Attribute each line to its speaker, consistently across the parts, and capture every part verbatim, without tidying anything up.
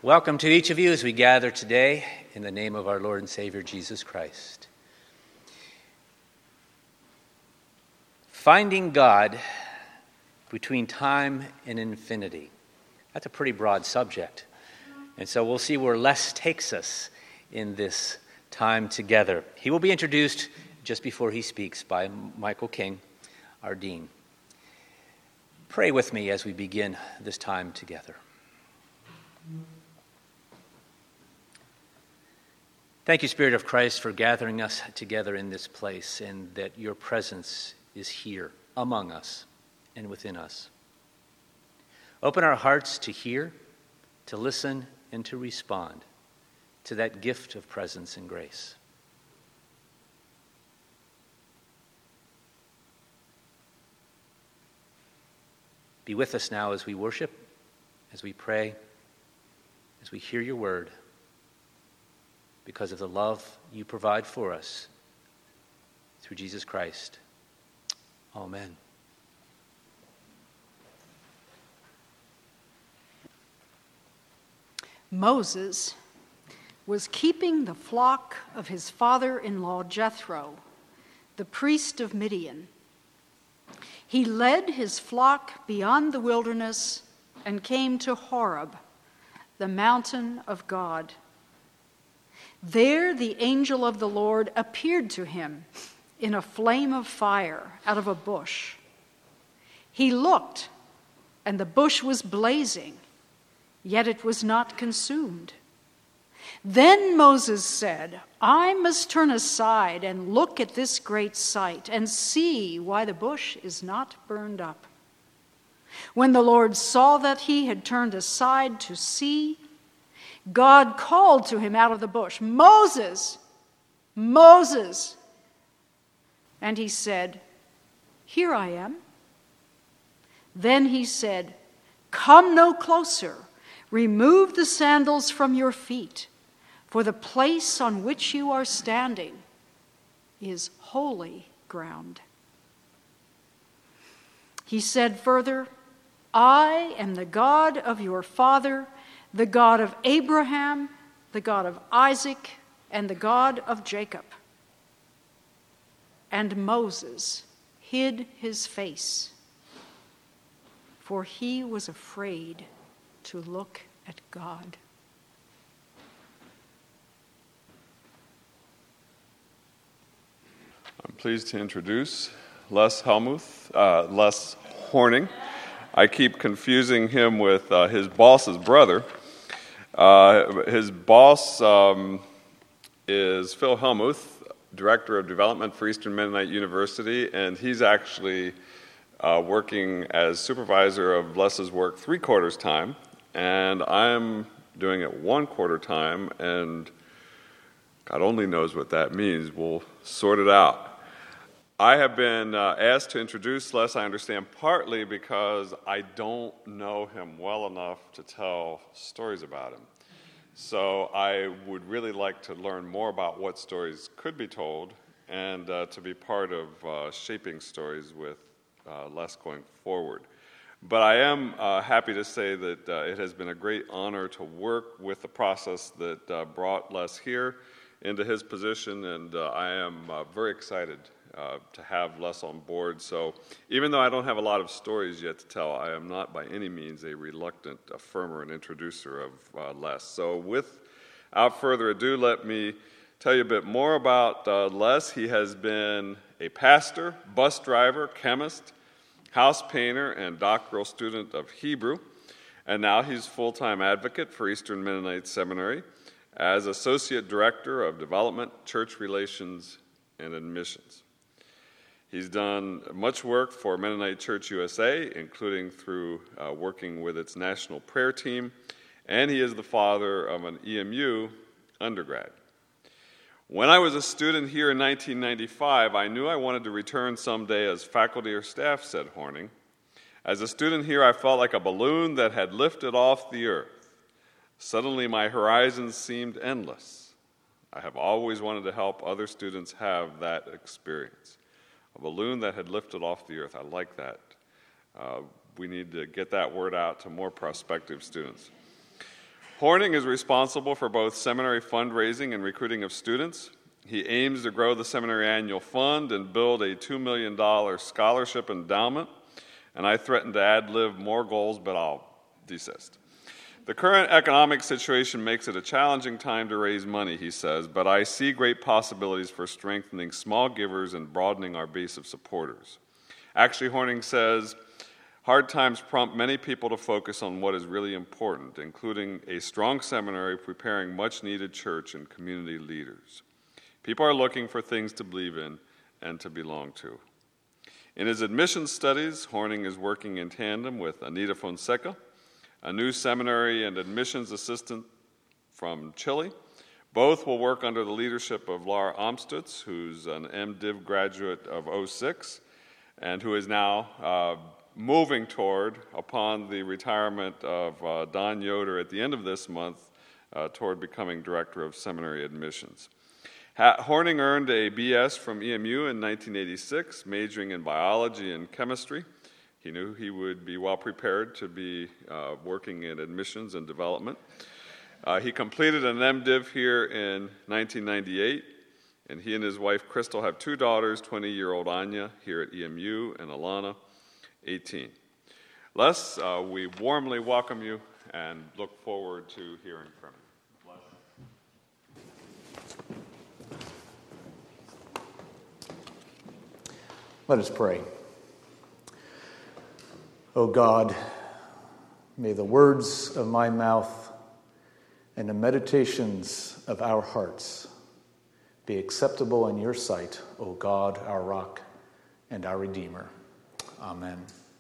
Speaker 1: Welcome to each of you as we gather today in the name of our Lord and Savior, Jesus Christ. Finding God between time and infinity. That's a pretty broad subject. And so we'll see where Les takes us in this time together. He will be introduced just before he speaks by Michael King, our dean. Pray with me as we begin this time together. Thank you, Spirit of Christ, for gathering us together in this place, and that your presence is here among us and within us. Open our hearts to hear, to listen, and to respond to that gift of presence and grace. Be with us now as we worship, as we pray, as we hear your word, because of the love you provide for us through Jesus Christ. Amen.
Speaker 2: Moses was keeping the flock of his father-in-law Jethro, the priest of Midian. He led his flock beyond the wilderness and came to Horeb, the mountain of God. There the angel of the Lord appeared to him in a flame of fire out of a bush. He looked, and the bush was blazing, yet it was not consumed. Then Moses said, I must turn aside and look at this great sight and see why the bush is not burned up. When the Lord saw that he had turned aside to see, God called to him out of the bush, Moses, Moses. And he said, Here I am. Then he said, Come no closer. Remove the sandals from your feet, for the place on which you are standing is holy ground. He said further, I am the God of your father, the God of Abraham, the God of Isaac, and the God of Jacob. And Moses hid his face, for he was afraid to look at God.
Speaker 3: I'm pleased to introduce Les Helmuth, uh, Les Horning. I keep confusing him with uh, his boss's brother. Uh, his boss um, is Phil Helmuth, Director of Development for Eastern Mennonite University, and he's actually uh, working as supervisor of Les's work three quarters time, and I'm doing it one quarter time, and God only knows what that means. We'll sort it out. I have been uh, asked to introduce Les, I understand, partly because I don't know him well enough to tell stories about him. So I would really like to learn more about what stories could be told and uh, to be part of uh, shaping stories with uh, Les going forward. But I am uh, happy to say that uh, it has been a great honor to work with the process that uh, brought Les here into his position, and uh, I am uh, very excited Uh, to have Les on board. So even though I don't have a lot of stories yet to tell, I am not by any means a reluctant affirmer and introducer of uh, Les. So without further ado, let me tell you a bit more about uh, Les. He has been a pastor, bus driver, chemist, house painter, and doctoral student of Hebrew. And now he's full-time advocate for Eastern Mennonite Seminary as Associate Director of Development, Church Relations, and Admissions. He's done much work for Mennonite Church U S A, including through uh, working with its national prayer team, and he is the father of an E M U undergrad. When I was a student here in nineteen ninety-five, I knew I wanted to return someday as faculty or staff, said Horning. As a student here, I felt like a balloon that had lifted off the earth. Suddenly, my horizons seemed endless. I have always wanted to help other students have that experience. A balloon that had lifted off the earth. I like that. Uh, we need to get that word out to more prospective students. Horning is responsible for both seminary fundraising and recruiting of students. He aims to grow the seminary annual fund and build a two million dollars scholarship endowment. And I threaten to ad-lib more goals, but I'll desist. The current economic situation makes it a challenging time to raise money, he says, but I see great possibilities for strengthening small givers and broadening our base of supporters. Actually, Horning says, hard times prompt many people to focus on what is really important, including a strong seminary preparing much-needed church and community leaders. People are looking for things to believe in and to belong to. In his admissions studies, Horning is working in tandem with Anita Fonseca, a new seminary and admissions assistant from Chile. Both will work under the leadership of Laura Amstutz, who's an MDiv graduate of oh six, and who is now uh, moving toward, upon the retirement of uh, Don Yoder at the end of this month, uh, toward becoming director of seminary admissions. Ha- Horning earned a B S from E M U in nineteen eighty-six, majoring in biology and chemistry. He knew he would be well prepared to be uh, working in admissions and development. Uh, he completed an MDiv here in nineteen ninety-eight, and he and his wife Crystal have two daughters, twenty-year-old Anya here at E M U, and Alana, eighteen. Les, uh, we warmly welcome you and look forward to hearing from you.
Speaker 4: Let us pray. O God, may the words of my mouth and the meditations of our hearts be acceptable in your sight, O God, our rock and our Redeemer. Amen.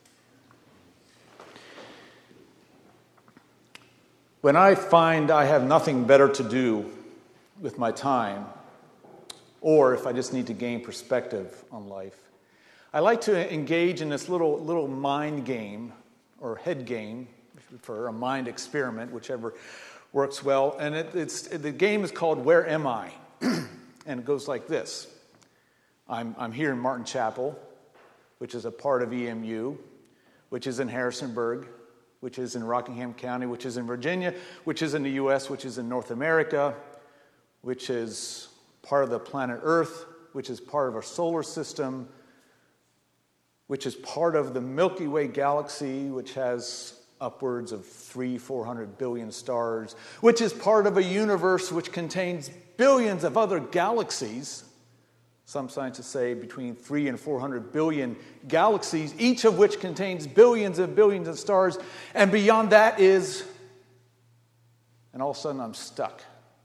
Speaker 4: When I find I have nothing better to do with my time, or if I just need to gain perspective on life, I like to engage in this little little mind game, or head game, if you prefer, a mind experiment, whichever works well. And it, it's the game is called Where Am I? And it goes like this. I'm, I'm here in Martin Chapel, which is a part of E M U, which is in Harrisonburg, which is in Rockingham County, which is in Virginia, which is in the U S, which is in North America, which is part of the planet Earth, which is part of our solar system, which is part of the Milky Way galaxy, which has upwards of three, four hundred billion stars, which is part of a universe which contains billions of other galaxies. Some scientists say between three and four hundred billion galaxies, each of which contains billions and billions of stars. And beyond that is, and all of a sudden I'm stuck.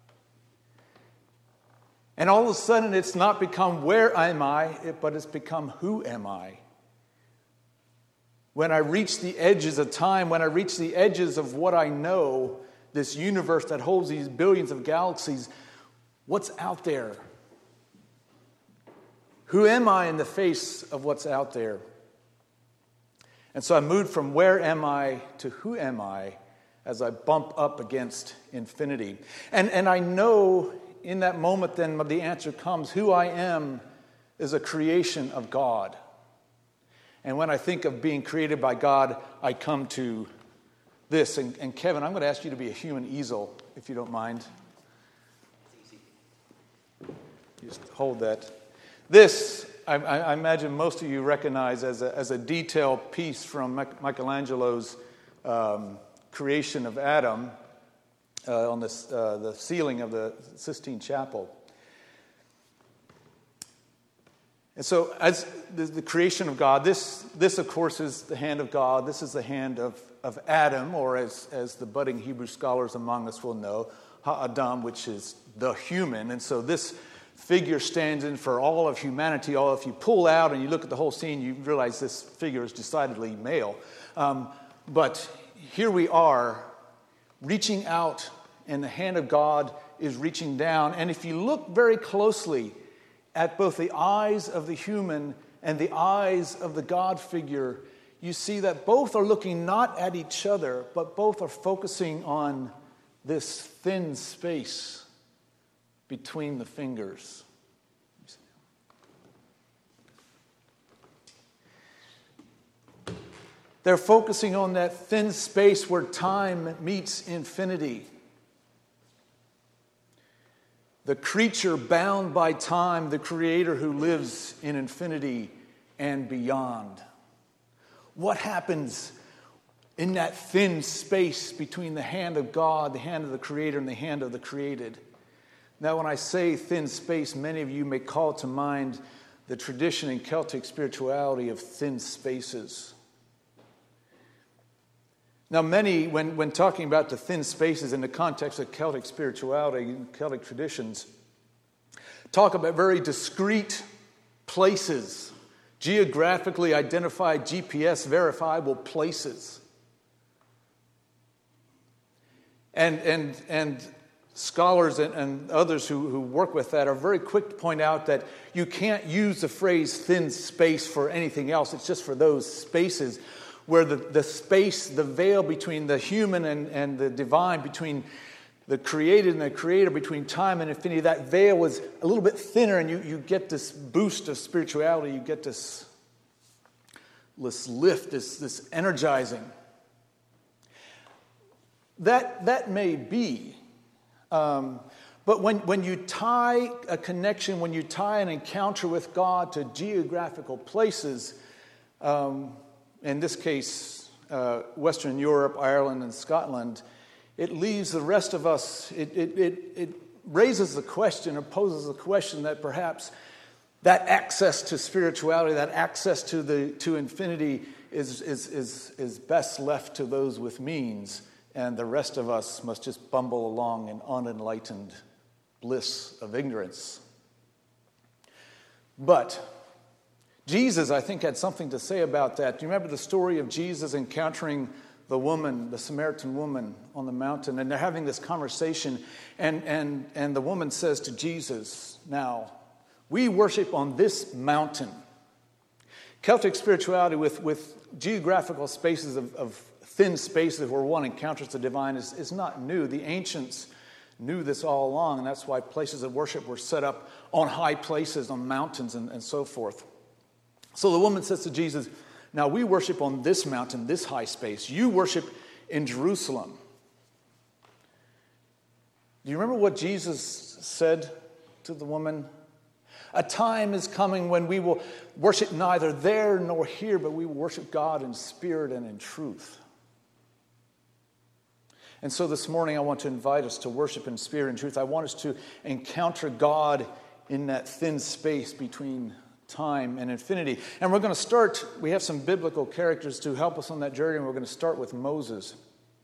Speaker 4: And all of a sudden it's not become where am I, but it's become who am I? When I reach the edges of time, when I reach the edges of what I know, this universe that holds these billions of galaxies, what's out there? Who am I in the face of what's out there? And so I moved from where am I to who am I as I bump up against infinity. And, and I know in that moment then the answer comes, who I am is a creation of God. And when I think of being created by God, I come to this. And, and Kevin, I'm going to ask you to be a human easel, if you don't mind. Just hold that. This, I, I imagine most of you recognize as a, as a detailed piece from Michelangelo's um, creation of Adam uh, on this, uh, the ceiling of the Sistine Chapel. And so as the, the creation of God, this, this of course is the hand of God. This is the hand of, of Adam, or as, as the budding Hebrew scholars among us will know, Ha-Adam, which is the human. And so this figure stands in for all of humanity. All if you pull out and you look at the whole scene, you realize this figure is decidedly male. Um, but here we are, reaching out, and the hand of God is reaching down. And if you look very closely at both the eyes of the human and the eyes of the God figure, you see that both are looking not at each other, but both are focusing on this thin space between the fingers. They're focusing on that thin space where time meets infinity. the creature bound by time, the Creator who lives in infinity and beyond. What happens in that thin space between the hand of God, the hand of the Creator, and the hand of the created? Now, when I say thin space, many of you may call to mind the tradition in Celtic spirituality of thin spaces. Now, many, when, when talking about the thin spaces in the context of Celtic spirituality and Celtic traditions, talk about very discrete places, geographically identified, G P S verifiable places. And, and, and scholars and, and others who, who work with that are very quick to point out that you can't use the phrase thin space for anything else. It's just for those spaces where the, the space, the veil between the human and, and the divine, between the created and the creator, between time and infinity, that veil was a little bit thinner, and you, you get this boost of spirituality. You get this, this lift, this, this energizing. That, that may be. Um, but when, when you tie a connection, when you tie an encounter with God to geographical places, um, in this case, uh, Western Europe, Ireland, and Scotland, it leaves the rest of us, it, it, it, it raises the question, or poses the question that perhaps that access to spirituality, that access to the to infinity is, is, is, is best left to those with means, and the rest of us must just bumble along in unenlightened bliss of ignorance. But Jesus, I think, had something to say about that. Do you remember the story of Jesus encountering the woman, the Samaritan woman on the mountain? And they're having this conversation, and, and, and the woman says to Jesus, "Now, we worship on this mountain." Celtic spirituality with, with geographical spaces of, of thin spaces where one encounters the divine is, is not new. The ancients knew this all along, and that's why places of worship were set up on high places, on mountains, and, and so forth. So the woman says to Jesus, "Now we worship on this mountain, this high space. You worship in Jerusalem." Do you remember what Jesus said to the woman? "A time is coming when we will worship neither there nor here, but we will worship God in spirit and in truth." And so this morning I want to invite us to worship in spirit and truth. I want us to encounter God in that thin space between time and infinity. And we're going to start, we have some biblical characters to help us on that journey, and we're going to start with Moses.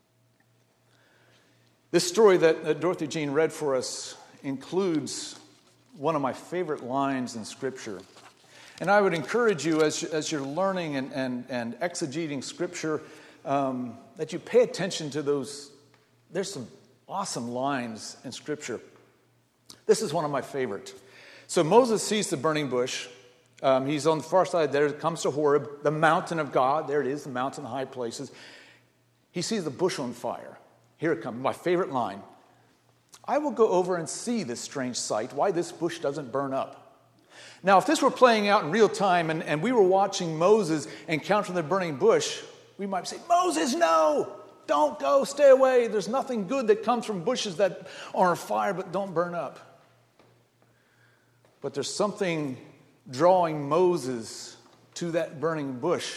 Speaker 4: This story that, that Dorothy Jean read for us includes one of my favorite lines in Scripture. And I would encourage you, as, as you're learning and, and, and exegeting Scripture, um, that you pay attention to those. There's some awesome lines in Scripture. This is one of my favorite. So Moses sees the burning bush. Um, he's on the far side there. It comes to Horeb, the mountain of God. There it is, the mountain, the high places. He sees the bush on fire. Here it comes, my favorite line. "I will go over and see this strange sight, why this bush doesn't burn up." Now, if this were playing out in real time and, and we were watching Moses encounter the burning bush, we might say, "Moses, no! Don't go, stay away. There's nothing good that comes from bushes that are on fire but don't burn up." But there's something drawing Moses to that burning bush.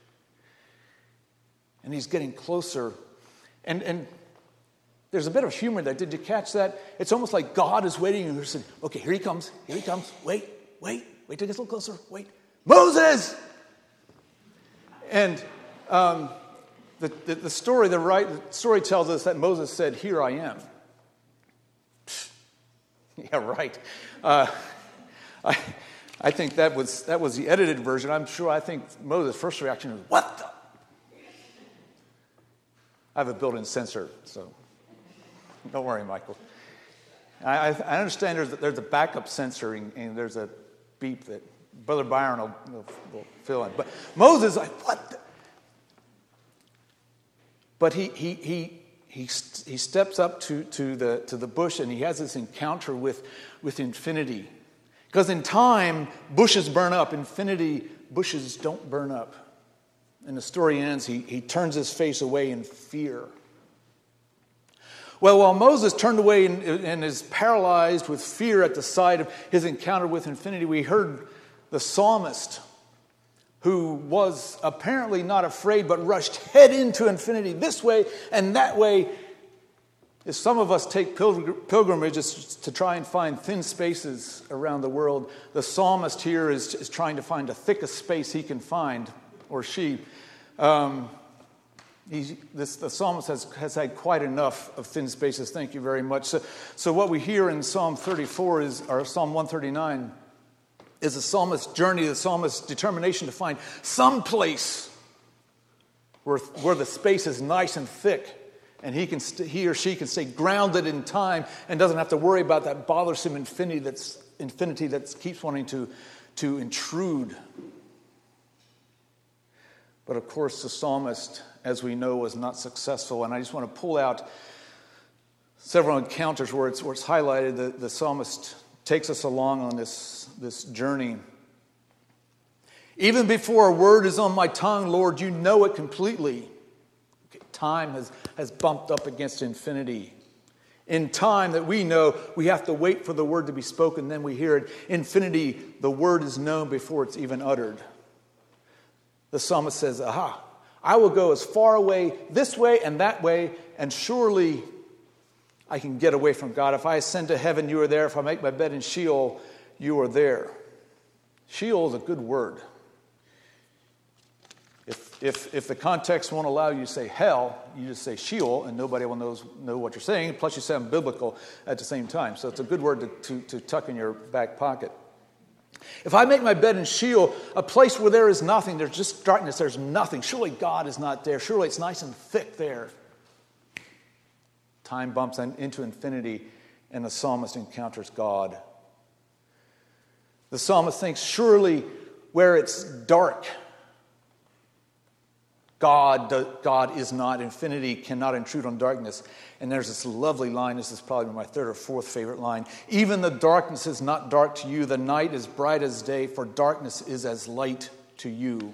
Speaker 4: And he's getting closer. And, and there's a bit of humor there. Did you catch that? It's almost like God is waiting and he's saying, "Okay, here he comes. Here he comes. Wait, wait, wait till he gets a little closer. Wait. Moses!" And um, the, the, the story, the, right, the story tells us that Moses said, "Here I am." Yeah, right. Uh, I... I think that was that was the edited version. I'm sure I think Moses' first reaction was, "What the?" I have a built-in censor, so don't worry, Michael. I, I understand there's a, there's a backup censoring, and there's a beep that Brother Byron will, will, will fill in. But Moses, like, "What the?" But he he he he he steps up to, to the to the bush, and he has this encounter with with infinity. Because in time, bushes burn up. Infinity, bushes don't burn up. And the story ends, he, he turns his face away in fear. Well, while Moses turned away and, and is paralyzed with fear at the sight of his encounter with infinity, we heard the psalmist, who was apparently not afraid but rushed head into infinity this way and that way. As some of us take pilgr- pilgrimages to try and find thin spaces around the world, the psalmist here is, is trying to find the thickest space he can find, or she. Um, He, this, the psalmist has, has had quite enough of thin spaces. Thank you very much. So, so what we hear in Psalm thirty-four is, or Psalm one thirty-nine, is the psalmist's journey, the psalmist's determination to find some place where, where the space is nice and thick, and he can st- he or she can stay grounded in time and doesn't have to worry about that bothersome infinity that's infinity that keeps wanting to to intrude. But of course, the psalmist, as we know, was not successful. And I just want to pull out several encounters where it's, where it's highlighted that the psalmist takes us along on this, this journey. Even before a word is on my tongue, Lord, you know it completely. Time has, has bumped up against infinity. In time that we know, we have to wait for the word to be spoken, then we hear it. Infinity, the word is known before it's even uttered. The psalmist says, aha, I will go as far away this way and that way, and surely I can get away from God. If I ascend to heaven, you are there. If I make my bed in Sheol, you are there. Sheol is a good word. If, if, if the context won't allow you to say hell, you just say Sheol, and nobody will knows, know what you're saying. Plus, you sound biblical at the same time. So it's a good word to, to, to tuck in your back pocket. If I make my bed in Sheol, a place where there is nothing, there's just darkness, there's nothing. Surely God is not there. Surely it's nice and thick there. Time bumps into infinity, and the psalmist encounters God. The psalmist thinks, surely where it's dark, God, God is not. Infinity cannot intrude on darkness. And there's this lovely line. This is probably my third or fourth favorite line. Even the darkness is not dark to you. The night is bright as day, for darkness is as light to you.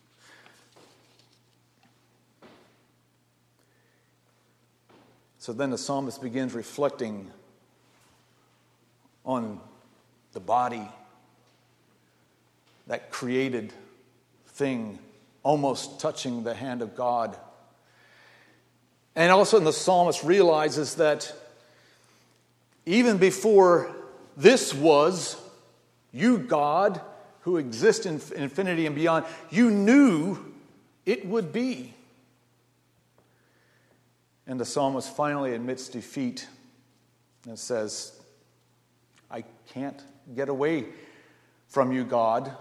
Speaker 4: So then the psalmist begins reflecting on the body, that created thing, almost touching the hand of God. And also the psalmist realizes that even before this was, you, God, who exist in infinity and beyond, you knew it would be. And the psalmist finally admits defeat and says, I can't get away from you, God.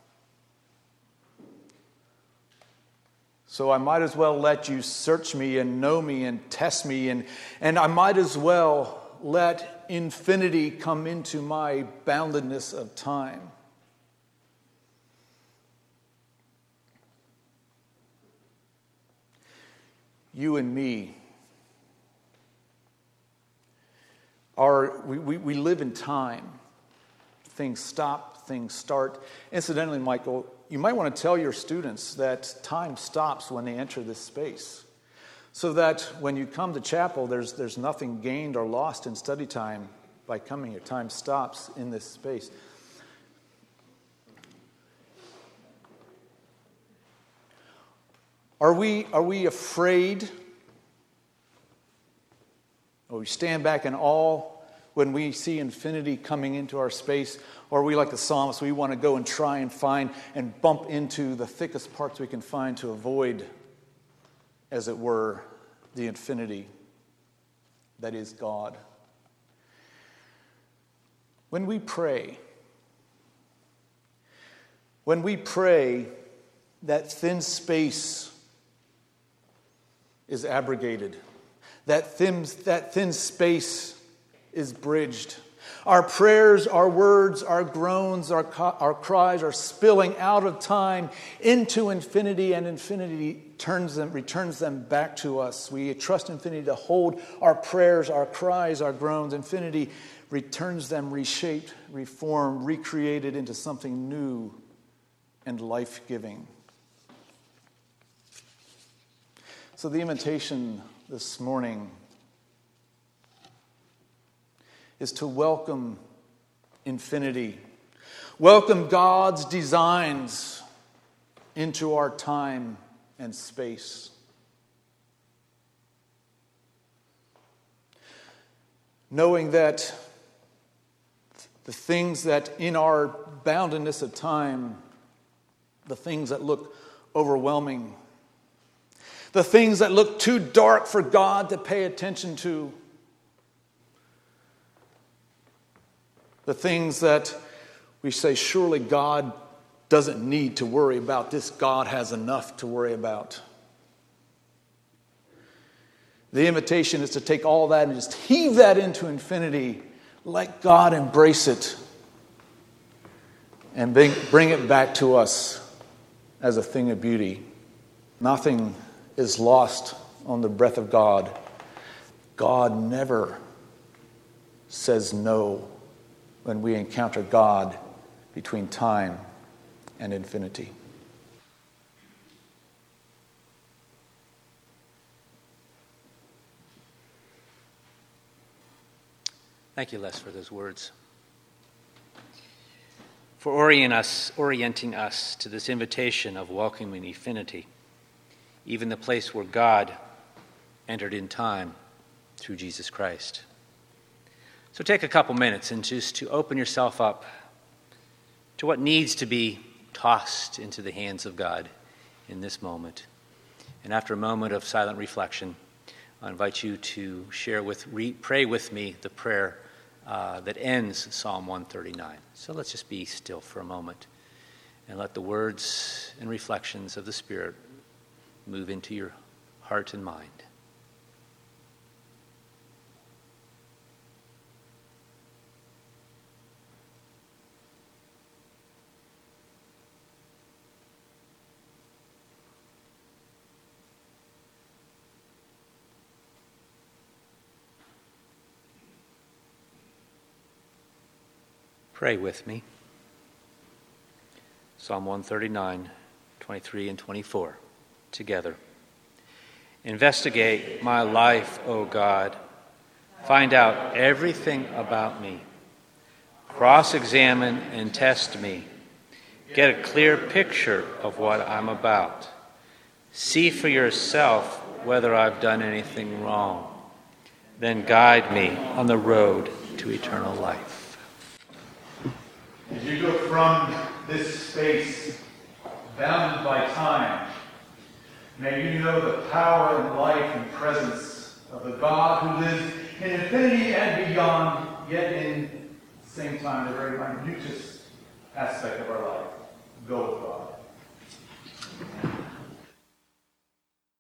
Speaker 4: So I might as well let you search me and know me and test me, and, and I might as well let infinity come into my boundedness of time. You and me are, we, we, we live in time. Things stop, things start. Incidentally, Michael, you might want to tell your students that time stops when they enter this space, so that when you come to chapel, there's, there's nothing gained or lost in study time by coming here. Time stops in this space. Are we, are we afraid? Or we stand back in awe when we see infinity coming into our space? Or are we like the psalmist, we want to go and try and find and bump into the thickest parts we can find to avoid, as it were, the infinity that is God? When we pray, when we pray, that thin space is abrogated. That thin, that thin space is bridged. Our prayers, our words, our groans, our, our cries are spilling out of time into infinity, and infinity turns them, returns them back to us. We trust infinity to hold our prayers, our cries, our groans. Infinity returns them reshaped, reformed, recreated into something new and life-giving. So the invitation this morning is to welcome infinity. Welcome God's designs into our time and space. Knowing that the things that in our boundedness of time, the things that look overwhelming, the things that look too dark for God to pay attention to, the things that we say, surely God doesn't need to worry about this, God has enough to worry about. The invitation is to take all that and just heave that into infinity. Let God embrace it and bring, bring it back to us as a thing of beauty. Nothing is lost on the breath of God. God never says no when we encounter God between time and infinity.
Speaker 1: Thank you, Les, for those words. For orient us, orienting us to this invitation of welcoming infinity, even the place where God entered in time through Jesus Christ. So take a couple minutes and just to open yourself up to what needs to be tossed into the hands of God in this moment. And after a moment of silent reflection, I invite you to share with, re, pray with me the prayer uh, that ends Psalm one thirty-nine. So let's just be still for a moment and let the words and reflections of the Spirit move into your heart and mind. Pray with me. Psalm one thirty-nine, twenty-three and twenty-four, together. Investigate my life, O God. Find out everything about me. Cross-examine and test me. Get a clear picture of what I'm about. See for yourself whether I've done anything wrong. Then guide me on the road to eternal life.
Speaker 4: As you go from this space, bounded by time, may you know the power and life and presence of the God who lives in infinity and beyond, yet in the same time the very minutest aspect of our life. Go with God.